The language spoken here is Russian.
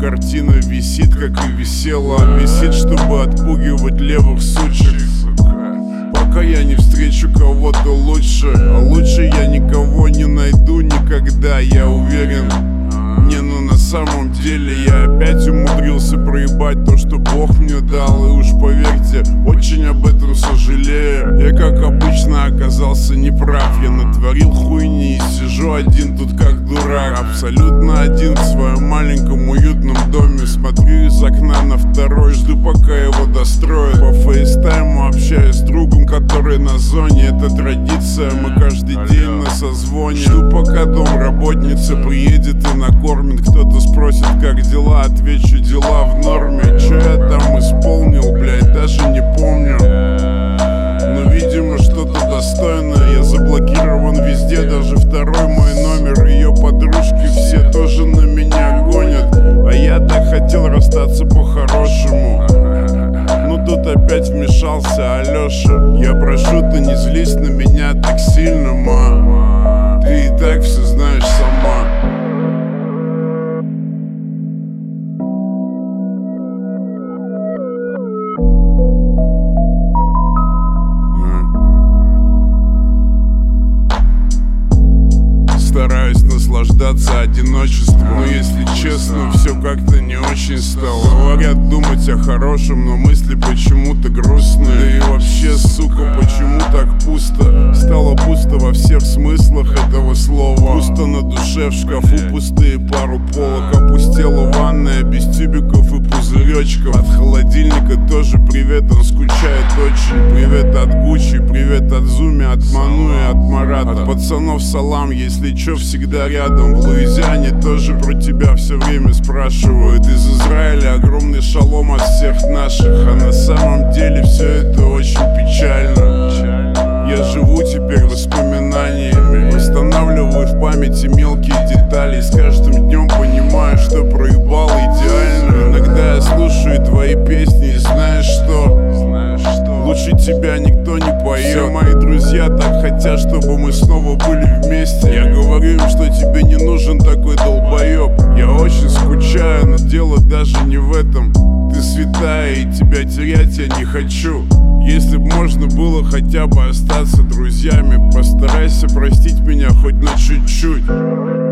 картина висит, как и висела. Висит, чтобы отпугивать левых сучек. Пока я не встречу кого-то лучше, а лучше я никого не найду никогда, я уверен. Не, ну на самом деле я опять умудрился проебать то, что Бог мне дал. И уж поверьте, очень об этом сожалею. Я, как обычно, оказался неправ. Я натворил хуйни и сижу один тут как дурак. Абсолютно один в своем маленьком уютном доме. Смотрю из окна на второй, жду пока его достроят. По фейстайму общаюсь с другом, который на зоне. Это традиция, мы каждый день на созвоне. Жду пока домработница приедет и накормит. Кто-то спросит, как дела, отвечу, дела в норме. Чё я там исполнил, блядь, даже не помню. Но видимо что-то достойное. Я заблокирован везде, даже второй мой номер. Ее подружки все тоже на меня гонят. А я так хотел расстаться по-хорошему. Ну тут опять вмешался Алёша. Я прошу, ты не злись на меня так сильно, ма. Ты и так все знаешь сама. Стараюсь наслаждаться одиночеством, но если честно, все как-то не очень стало. Говорят думать о хорошем, но мысли почему-то грустные. Да и вообще, сука, почему так пусто? Стало пусто во всех смыслах этого слова. Пусто на душе, в шкафу пустые пару полок. Опустела ванная без тюбиков и пузыречков. От холодильника тоже привет, он скучает очень. Привет от Гуччи, привет от Зуми, от Ману и от Марата. От пацанов салам, если чё, всегда рядом. В Луизиане тоже про тебя все время спрашивают. Из Израиля огромный шалом от всех наших. А на самом деле все это очень печально. Я живу теперь воспоминаниями, восстанавливаю в памяти мелкие детали. С каждым днем понимаю, что проебал идеально. Иногда я слушаю твои песни и знаешь что? Лучше тебя никто не поет. Все мои друзья так хотят, чтобы мы снова были вместе. Я говорю им, что тебе не нужен такой долбоеб. Я очень скучаю, но дело даже не в этом. Ты святая, и тебя терять я не хочу. Если б можно было хотя бы остаться друзьями, постарайся простить меня хоть на чуть-чуть.